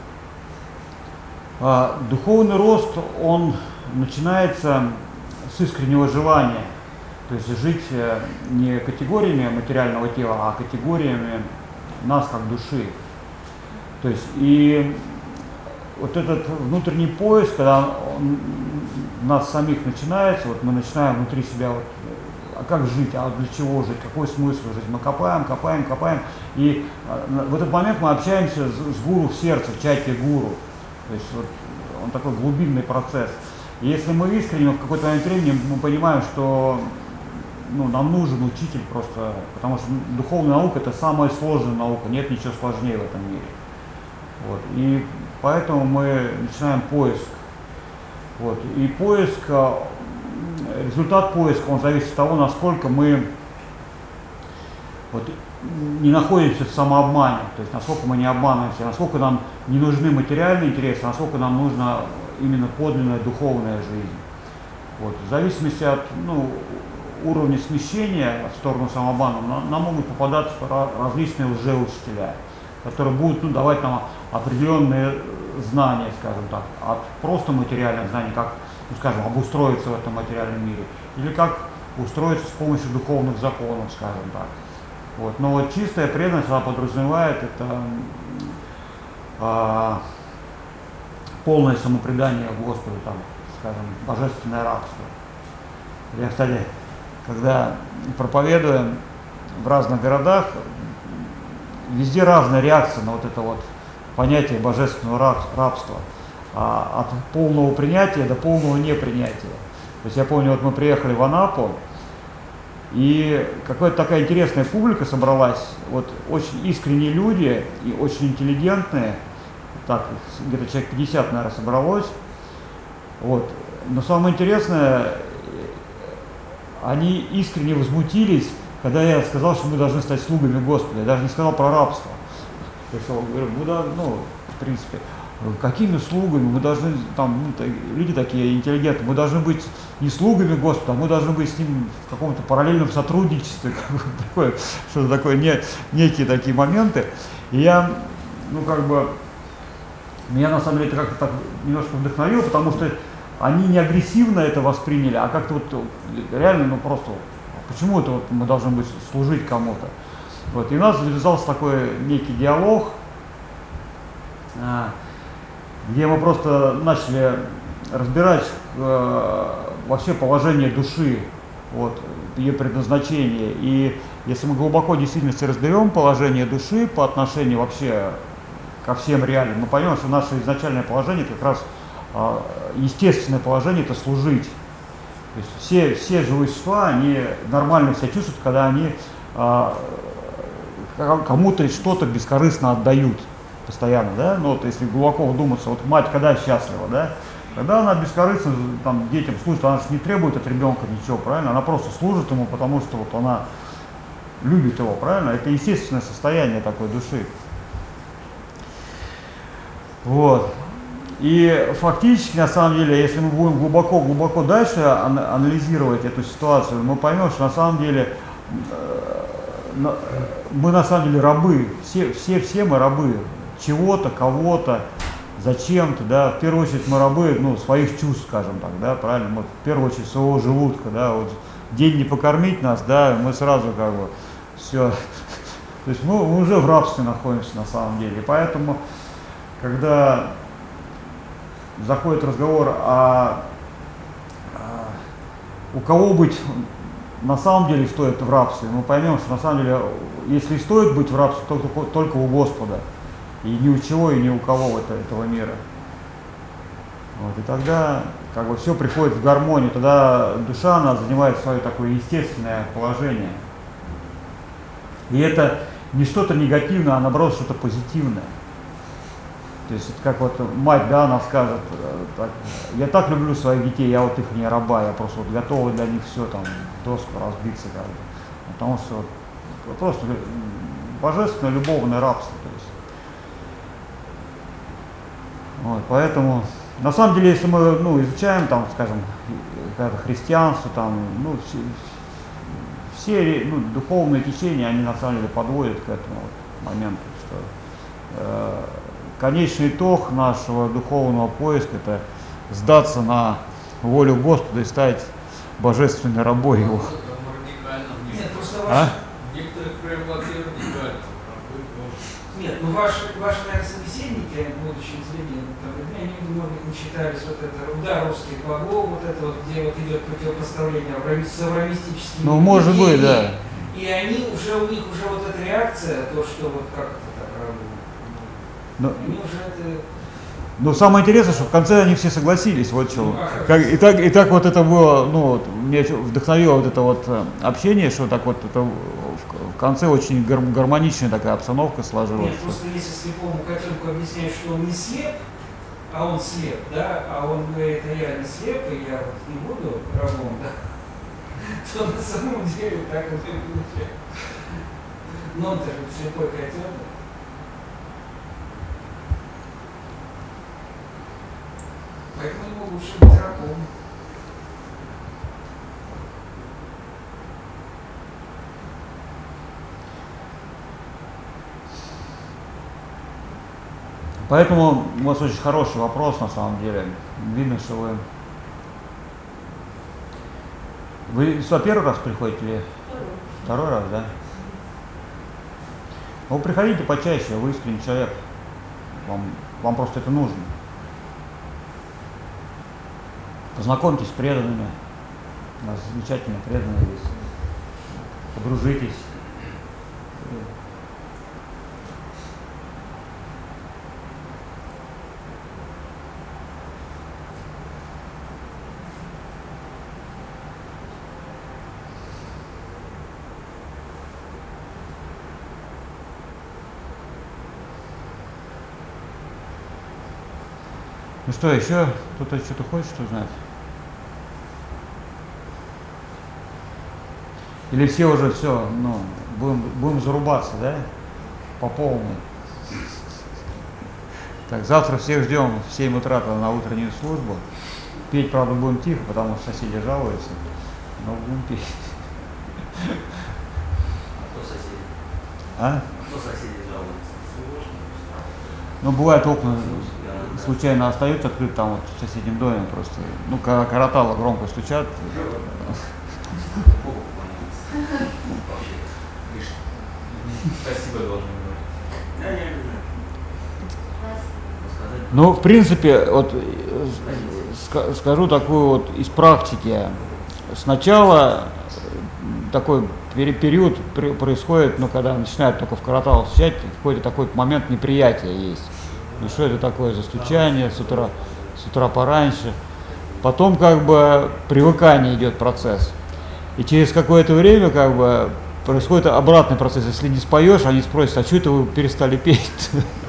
А, духовный рост, он начинается с искреннего желания, то есть жить э, не категориями материального тела, а категориями нас как души. То есть и вот этот внутренний поиск, когда он у нас самих начинается, вот мы начинаем внутри себя, вот, а как жить, а для чего жить, какой смысл жить, мы копаем, копаем, копаем, и э, в этот момент мы общаемся с, с гуру в сердце, в чайте гуру. То есть вот он такой глубинный процесс. И если мы искренне в какой-то момент времени мы понимаем, что ну, нам нужен учитель просто, потому что духовная наука это самая сложная наука, нет ничего сложнее в этом мире. Вот. И поэтому мы начинаем поиск. Вот. И поиск, результат поиска, он зависит от того, насколько мы вот, не находимся в самообмане, то есть насколько мы не обманываемся, насколько нам не нужны материальные интересы, насколько нам нужна именно подлинная духовная жизнь. Вот. В зависимости от ну, уровня смещения в сторону самообмана нам, нам могут попадаться различные лжеучителя, которые будут ну, давать нам определенные знания, скажем так, от просто материальных знаний, как, ну, скажем, обустроиться в этом материальном мире, или как устроиться с помощью духовных законов, скажем так. Вот. Но вот чистая преданность, она подразумевает это а, полное самопредание Господу, там, скажем, божественное рабство. Я, кстати, когда проповедую в разных городах, везде разная реакция на вот это вот понятие божественного раб, рабства, а, от полного принятия до полного непринятия. То есть я помню, вот мы приехали в Анапу, и какая-то такая интересная публика собралась, вот очень искренние люди и очень интеллигентные, так, где-то человек пятьдесят, наверное, собралось. Вот. Но самое интересное, они искренне возмутились, когда я сказал, что мы должны стать слугами Господа. Я даже не сказал про рабство. Я сказал, говорю, мы да, ну, в принципе, какими слугами? Мы должны, там, ну, люди такие интеллигентные, мы должны быть не слугами Господа, а мы должны быть с ним в каком-то параллельном сотрудничестве, такое, что-то такое, не, некие такие моменты. И я, ну, как бы, меня на самом деле это как-то так немножко вдохновило, потому что они не агрессивно это восприняли, а как-то вот реально, ну, просто, почему это вот мы должны быть служить кому-то? Вот, и у нас завязался такой некий диалог, где мы просто начали разбирать э, вообще положение души, вот, ее предназначение. И если мы глубоко в действительности разберем положение души по отношению вообще ко всем реалиям, мы поймем, что наше изначальное положение как раз э, естественное положение это служить. То есть все, все живые существа, они нормально себя чувствуют, когда они э, кому-то что-то бескорыстно отдают. Постоянно, да, ну вот если глубоко вдуматься, вот мать когда счастлива, да, когда она бескорыстно там детям служит, она же не требует от ребенка ничего, правильно, она просто служит ему, потому что вот она любит его, правильно, это естественное состояние такой души. Вот, и фактически, на самом деле, если мы будем глубоко-глубоко дальше анализировать эту ситуацию, мы поймем, что на самом деле мы на самом деле рабы, все, все, все мы рабы чего-то, кого-то, зачем-то, да, в первую очередь мы рабы, ну, своих чувств, скажем так, да, правильно, мы в первую очередь своего желудка, да, вот день не покормить нас, да, мы сразу как бы все, то есть мы, мы уже в рабстве находимся на самом деле, и поэтому, когда заходит разговор о, о у кого быть на самом деле стоит в рабстве, мы поймем, что на самом деле, если и стоит быть в рабстве, только, только у Господа, и ни у чего, и ни у кого это, этого мира. Вот, и тогда как бы все приходит в гармонию, тогда душа, она занимает свое такое естественное положение. И это не что-то негативное, а наоборот что-то позитивное. То есть это как вот мать, да, она скажет, так, я так люблю своих детей, я вот их не раба, я просто вот готова для них все там, доску разбиться, как бы. Потому что вот, просто божественное любовное рабство. То есть. Вот, поэтому, на самом деле, если мы ну, изучаем, там, скажем, христианство, там, ну, все, все ну, духовные течения, они на самом деле подводят к этому. моментов, что э, конечный итог нашего духовного поиска – это сдаться на волю Господа и стать божественной рабой Его. Там радикально в Нет, некоторых, просто А? ваш, в некоторых прям вообще радикально. Рабы тоже. нет, ну ваши, ваши, наверное, собеседники, будучи интеллигентами, там, они, может быть, не читались вот это «Удар русских богов», вот это вот, где вот идет противопоставление авраами- с авраамистическими Ну, может быть, да. И они уже, у них уже вот эта реакция, то, что вот как это так работает, Но, они уже это... но самое интересное, что в конце они все согласились, вот что. Ну, а Как, и, так, и так вот это было, ну, вот, меня чё- вдохновило вот это вот э, общение, что так вот это в, в конце очень гар- гармоничная такая обстановка сложилась. Нет, просто если слепому котенку объясняют, что он не слеп, а он слеп, да, а он говорит, а я не слеп, и я вот не буду рабом, да, то на самом деле так оно и получается. Но он-то же слепой котенок. Поэтому ему лучше быть рабом. Поэтому у вас очень хороший вопрос на самом деле. Видно, что вы... Вы сюда первый раз приходите или второй раз, да? Ну, приходите почаще, вы искренний человек. Вам, вам просто это нужно. Познакомьтесь с преданными. У нас замечательные преданные здесь. Подружитесь. Ну что, еще кто-то что-то хочет узнать? Или все уже все, ну, будем, будем зарубаться, да? По полной. Так, завтра всех ждем в семь утра на утреннюю службу. Петь, правда, будем тихо, потому что соседи жалуются. Но будем петь. А кто соседи? А? Кто соседи жалуется? Ну, бывает, окна случайно остаются открыты там вот в соседнем доме просто. Ну, когда каратало громко стучат. Богу поклоняться. Вообще, лишь. Спасибо должен говорить. Да, я не знаю. Сказать. Ну, в принципе, вот э, ска- скажу такую вот из практики. Сначала э, такой пери- период при- происходит, ну, когда начинают только в каратал стучать, какой-то такой момент неприятия есть. Ну, что это такое за стучание с утра, с утра пораньше. Потом как бы привыкание идет процесс. И через какое-то время как бы происходит обратный процесс. Если не споешь, они спросят, а что это вы перестали петь?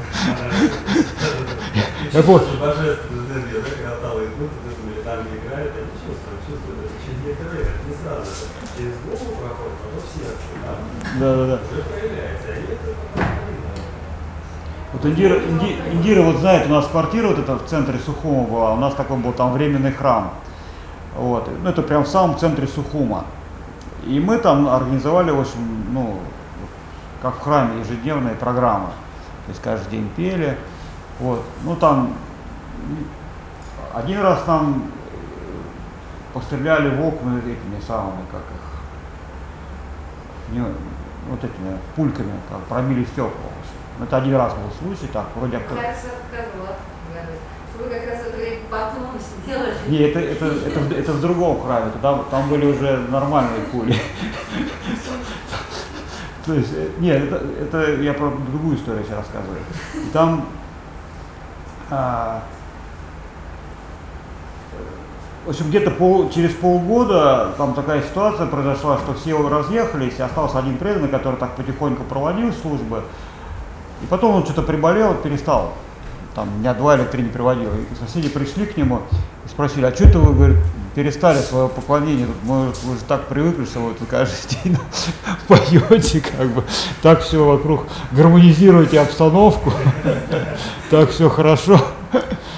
Я помню. Божественная энергия, да, когда талые идут, там где играют, они чувствуют, чувствуют. Это через некоторое время, это не сразу, это через голову проходит, потом в сердце, да, Да, да, да. уже проявляется. Они это потом понимают. Вот Индира, Инди- Индира вот знает, у нас квартира вот эта в центре Сухума была, у нас такой был там временный храм. Вот. Ну, это прям в самом центре Сухума. И мы там организовали, в общем, ну, как в храме, ежедневные программы. То есть каждый день пели. Вот. Ну там один раз нам постреляли в окна этими самыми, как их, не, вот этими пульками, как пробили стекла. Это один раз был случай, так, вроде как. Я рассказывала, вы как раз это время потом сделали. Не, это, это, это, в- это в другом храме, там, там были уже нормальные пули. То есть, э, нет, это, это я про другую историю сейчас рассказываю. И там а, в общем, где-то пол, через полгода там такая ситуация произошла, что все разъехались, и остался один преданный, который так потихоньку проводил службы. И потом он что-то приболел, перестал. Там дня два или три не приводил. И соседи пришли к нему и спросили, а что это вы, говорит, перестали свое поклонение? Тут, мы, вы же так привыкли, что вы тут каждый день поете, как бы, так все вокруг, гармонизируете обстановку, так все хорошо. А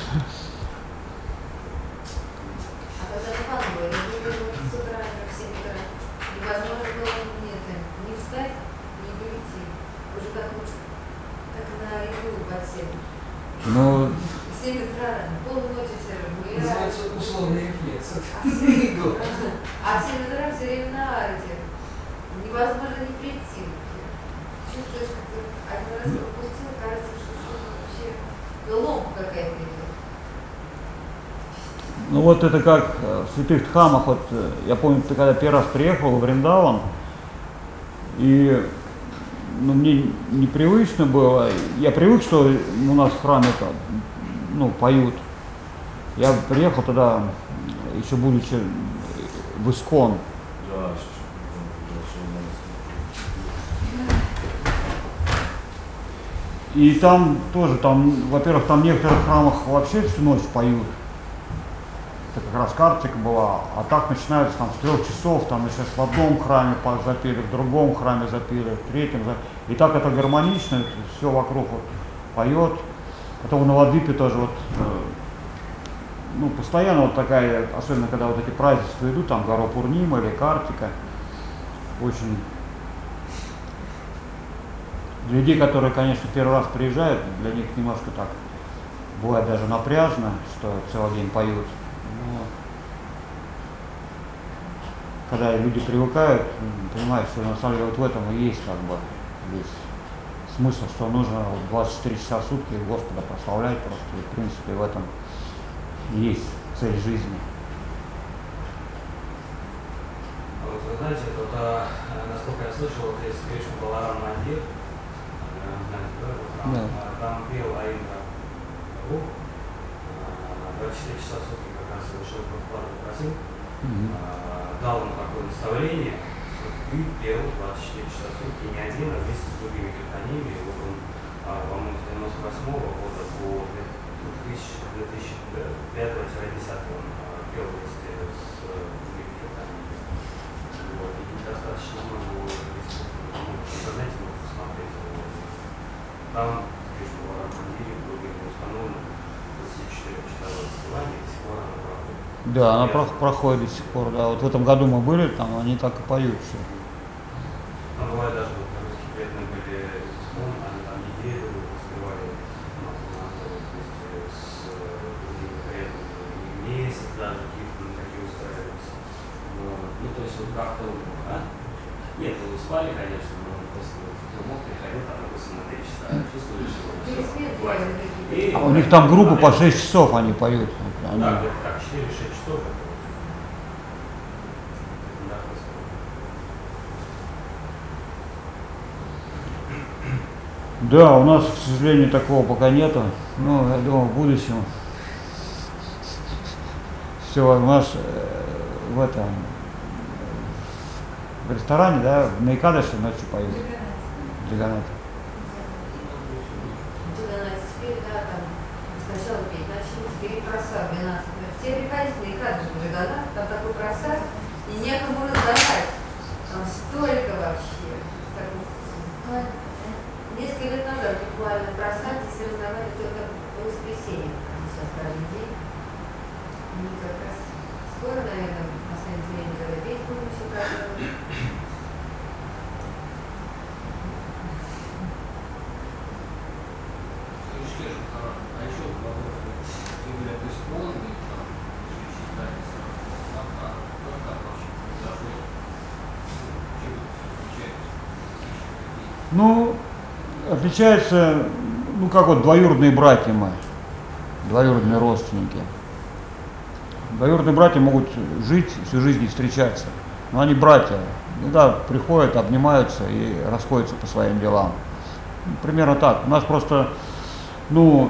когда попал бы, я думаю, с утра, как в семь утра, невозможно было не, это, не встать, не прийти. Уже как вот понятно, полночи все гуляют. Называется условный рефлекс. А все, а все вечера все время на арте. Невозможно не прийти. Чувствуешь, как ты один раз пропустил, кажется, что что-то вообще ломка какая-то идет. Ну вот это как в святых Дхамах, вот я помню, ты когда первый раз приехал в Вриндаван, и ну, мне непривычно было, я привык, что у нас в храме это, ну, поют. Я приехал тогда, еще будучи в Искон. И там тоже, там, во-первых, там в некоторых храмах вообще всю ночь поют. Это как раз картика была, а так начинается там с трех часов, там сейчас в одном храме запели, в другом храме запели, в третьем запели. И так это гармонично, это все вокруг вот поет. Потом в Навадвипе тоже вот, ну, постоянно вот такая, особенно когда вот эти празднества идут, там Гора Пурнима или Картика, очень для людей, которые, конечно, первый раз приезжают, для них немножко так бывает даже напряжно, что целый день поют. Но когда люди привыкают, понимают, что на самом деле вот в этом и есть как бы весь смысл, что нужно двадцать четыре часа в сутки Господа прославлять просто, и в принципе в этом и есть цель жизни. Вот вы знаете, вот, а, насколько я слышал, вот есть Кришна Баларам Мандир, знаете, да, вот там, Да. там пел Аиндра Прабху, двадцать четыре часа в сутки как раз совершил Прабхупада попросил, Мгм. дал ему такое наставление, что ты пел двадцать четыре часа в сутки не один, а вместе с другими киртаниями. И вот он, а, по-моему, с девяносто восьмого года по две тысячи пятого-десятого он а, пел вместе с э, другими киртаниями. Вот. И достаточно много, если в интернете можно посмотреть. Вот. Там, Кришна Баларам Мандире, было установлено двадцать четыре часовое заседание, и до сих пор оно проходит. Да, она про- проходит до сих пор, да. Вот в этом году мы были, там они так и поют все. Там бывает даже вот русские преданные были искон, они там неделю успевали ну, вместе с другими преданными, месяц даже какие-то такие устраиваются. Вот. Ну то есть вот как-то, а? Нет, ну спали, конечно, но просто вот мог приходил, там, допустим, на три часа, чувствовали, что Пересменки хватит. какие-то. А у них там группа по шесть часов они поют. Они- Да, где-то так, четыре-шесть часов это вот. Да, просто. Да, у нас, к сожалению, такого пока нету. Ну, я думаю, в будущем. Все, у нас э, в этом в ресторане, да, на Икадыше ночью поют. Джаганат. двенадцать, теперь, да, там сначала петь начали, теперь просад двенадцать. Все приходите на Икадыш Джаганат, там такой просад, и некому раздавать. Там столько вообще. Так, ну, несколько лет назад буквально просад, все раздавали только по воскресеньям. Они сейчас каждый день. Ну, как раз скоро, наверное, останется время, когда петь будем все каждый раз. А еще вопрос, вы говорят, исполненный, там, считается, а как, как, как вообще произошло, чем это отличается? Ну, отличается, ну как вот двоюродные братья мы, двоюродные родственники. Двоюродные братья могут жить, всю жизнь не встречаться, но они братья. Иногда приходят, обнимаются и расходятся по своим делам. Примерно так. У нас просто, ну,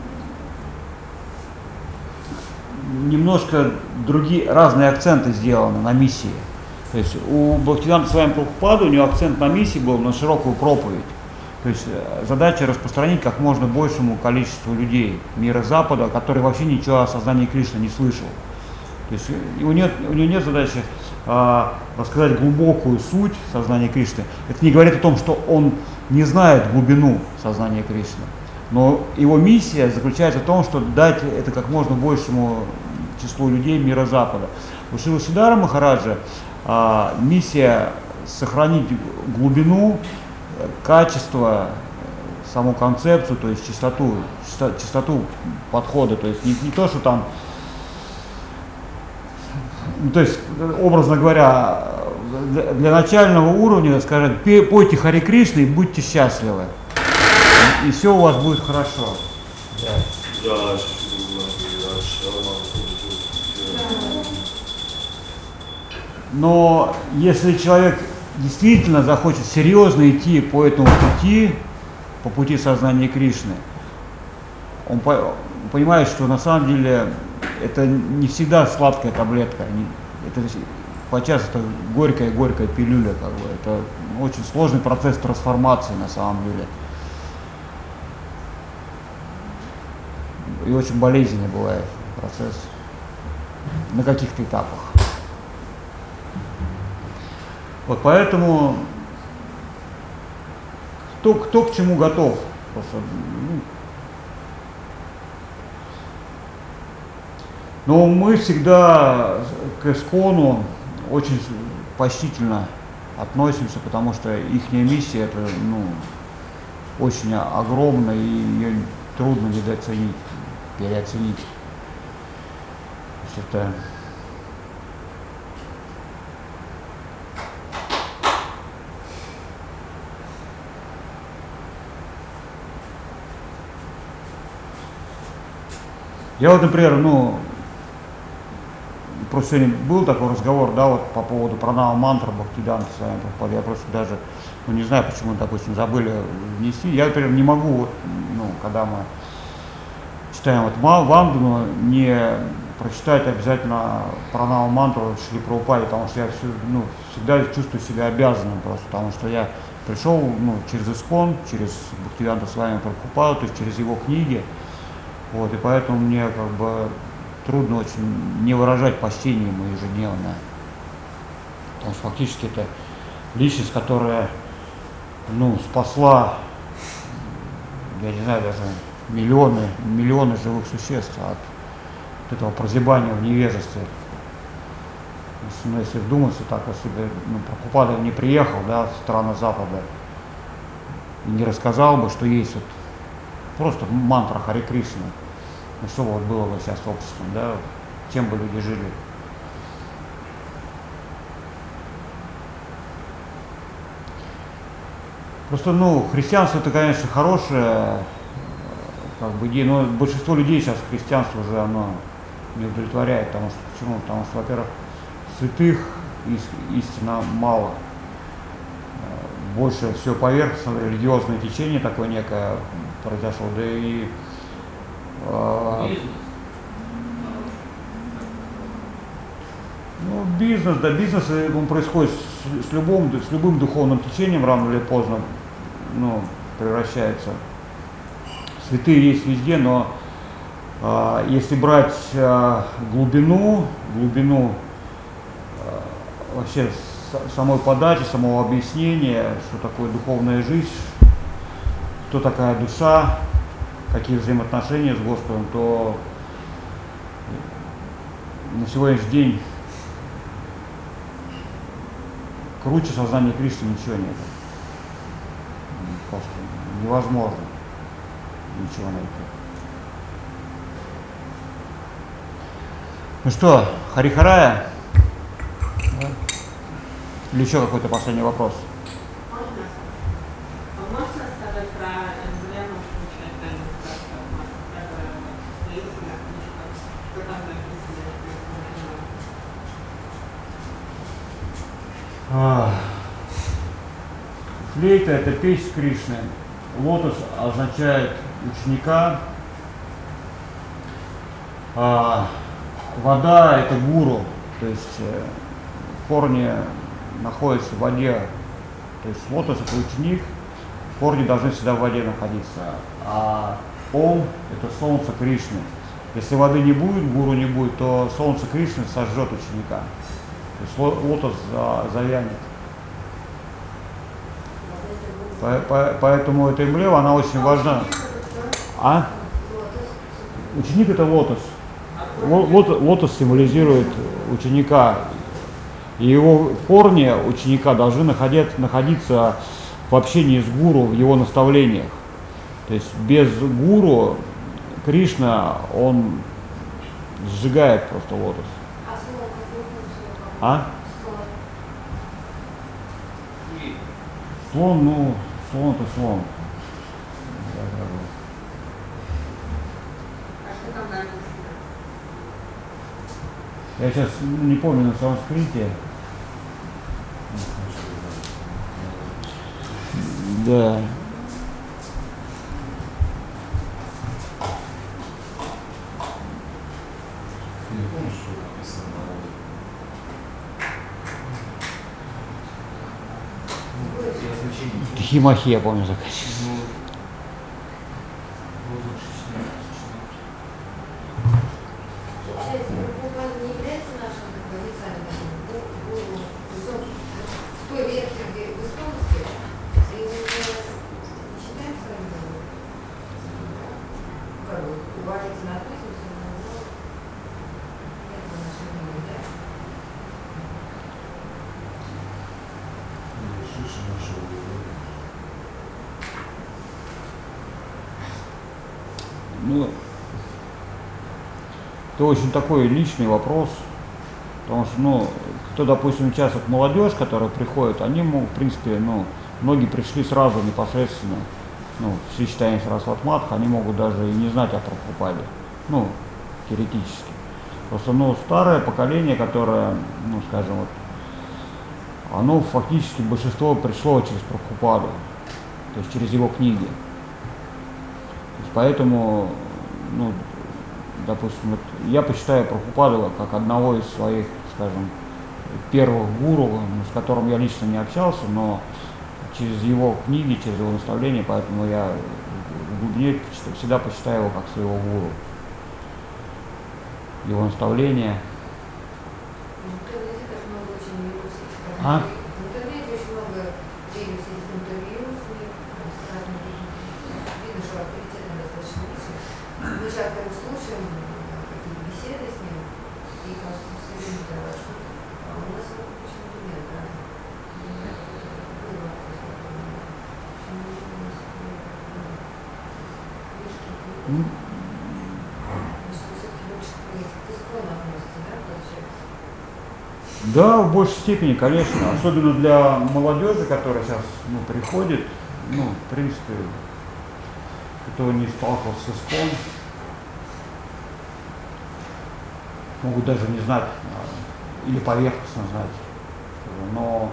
немножко другие, разные акценты сделаны на миссии. То есть у Бхактивинода Свами Прабхупады у него акцент на миссии был на широкую проповедь. То есть задача распространить как можно большему количеству людей мира Запада, которые вообще ничего о сознании Кришны не слышал. То есть у него, у него нет задачи а, рассказать глубокую суть сознания Кришны. Это не говорит о том, что он не знает глубину сознания Кришны. Но его миссия заключается в том, что дать это как можно большему числу людей мира Запада. У Шрила Сиддхара Махараджа а, миссия сохранить глубину, качество, саму концепцию, то есть чистоту чисто- чистоту подхода. То есть не, не то, что там, ну, то есть, образно говоря, для, для начального уровня, скажем, пе- пойте Харе Кришна и будьте счастливы. И все у вас будет хорошо. Да. Но если человек действительно захочет серьезно идти по этому пути, по пути сознания Кришны, он по- понимает, что на самом деле это не всегда сладкая таблетка, не- это подчас это горькая-горькая пилюля, как бы. Это очень сложный процесс трансформации на самом деле. И очень болезненный бывает процесс на каких-то этапах. Вот поэтому кто, кто к чему готов. Просто, ну. Но мы всегда к Искону очень почтительно относимся, потому что их миссия это, ну, очень огромная, и ее трудно недооценить, переоценить. То есть это я вот, например, ну, просто сегодня был такой разговор, да, вот по поводу пранама мантры Бхактивиданта с вами Прабхупады. Я просто даже, ну, не знаю, почему, допустим, забыли внести. Я, например, не могу, вот, ну, когда мы читаем вот Вандну, не прочитать обязательно пранама мантру Шри Прабхупаде, потому что я все, ну, всегда чувствую себя обязанным просто, потому что я пришел, ну, через Искон, через Бхактивиданта с вами Прабхупаду, то есть через его книги. Вот, и поэтому мне как бы трудно очень не выражать почтение ему ежедневно. Потому что фактически это личность, которая, ну, спасла, я не знаю, даже миллионы, миллионы живых существ от, от этого прозябания в невежестве. Если, ну, если вдуматься так, если бы, ну, Прабхупада не приехал, да, в страны Запада и не рассказал бы, что есть вот просто мантра Харе Кришна. Ну что вот было бы сейчас с обществом, да, чем бы люди жили. Просто, ну, христианство это, конечно, хорошее, как бы, идея, но большинство людей сейчас христианство уже оно не удовлетворяет, потому что, почему? Потому что, во-первых, святых истинно мало. Больше всего поверхностное религиозное течение такое некое произошло, да и э, Бизнес. ну, бизнес, да, бизнес он происходит с, с, любым, с любым духовным течением рано или поздно, ну, превращается. Святые есть везде, но э, если брать э, глубину, глубину э, вообще самой подачи, самого объяснения, что такое духовная жизнь, кто такая душа, какие взаимоотношения с Господом, то на сегодняшний день круче сознания Кришны ничего нет. Просто невозможно ничего найти. Ну что, Харихарая? Или еще какой-то последний вопрос? Можно? А можно сказать про эмблему случайно, которая стоит на книжках, что там написано? А, флейта – это песнь Кришны. Лотос означает ученика. А, вода – это гуру, то есть э, корни находятся в воде. То есть лотос – это ученик, корни должны всегда в воде находиться. А Ом – это солнце Кришны. Если воды не будет, гуру не будет, то солнце Кришны сожжет ученика. То есть лотос завянет. По, по, поэтому эта эмблема, она очень важна. А? Ученик это лотос. Лотос, лотос символизирует ученика. И его корни ученика должны находить, находиться в общении с гуру, в его наставлениях. То есть без гуру Кришна, он сжигает просто лотос. А слово какое слово? А? Слово. И Слон, ну, слон-то слон. А что там написано? Я сейчас не помню на санскрите. Да. Ты не помнишь, что написано на лодке? Ну, я значение. Тхимахи, я помню, заканчивается. Ну, лозунг шестнадцать. Получается, Прабхупада не является нашим как бы, официальным гу- гуру, высоким, в той версии, где в исконности, и мы не считаем своим гуру. Как бы уважительно относимся, но это наше мнение, да? Ну, Шиша нашел его. Ну, это очень такой личный вопрос, потому что, ну, кто, допустим, сейчас вот молодежь, которая приходит, они могут, в принципе, ну, многие пришли сразу непосредственно, ну, в сочетании с Расватматх, они могут даже и не знать о Прабхупаде, ну, теоретически. Просто, ну, старое поколение, которое, ну, скажем, вот, оно фактически большинство пришло через Прабхупаду, то есть через его книги. То есть поэтому, ну, допустим, вот я посчитаю Прабхупаду как одного из своих, скажем, первых гуру, ну, с которым я лично не общался, но через его книги, через его наставления, поэтому я в глубине всегда посчитаю его как своего гуру. Его наставления. В интернете даже много очень видео, А? в интернете очень много видео, сидит интервью с ним, там, с разными людьми. Видно, что авторитетно достаточно лично. Мы часто его слушаем, какие-то беседы с ним, и кажется, все время да, что а у нас его почему-то нет, да. Не знаю, какой вопрос, например. Почему у нас нет, ну, книжки, М, что все-таки больше к искону относится, да, получается? Да, в большей степени, конечно, особенно для молодежи, которая сейчас, ну, приходит, ну, в принципе, кто не сталкивался с искон, могут даже не знать, а, или поверхностно знать, но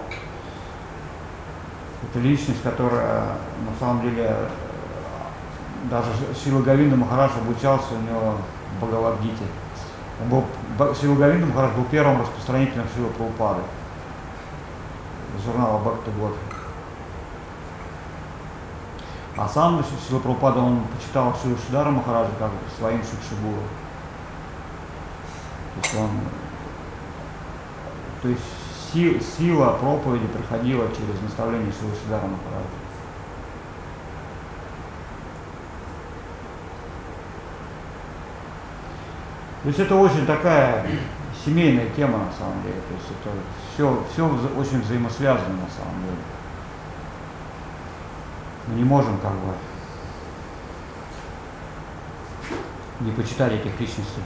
это личность, которая на самом деле э, даже Шрила Говинда Махарадж обучался у него в Бхагавад-гите. Он был, Ба- Шрила Говинда Махарадж был первым распространителем Шрила Прабхупады, журнала Бхакта Год. А сам Шрила Прабхупада, он почитал Шрила Шидара Махараджа как своим Шикшигуру. То есть он, то есть си- сила проповеди приходила через наставление Шрила Шидара Махараджа. То есть это очень такая семейная тема на самом деле. То есть это все, все вза- очень взаимосвязано на самом деле. Мы не можем как бы не почитать этих личностей.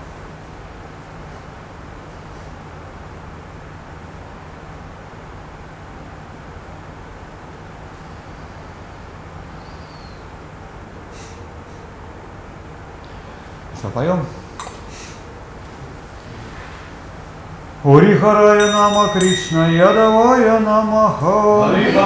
Что, поем? Ури Харая Нама Кришна Ядавая Намаха.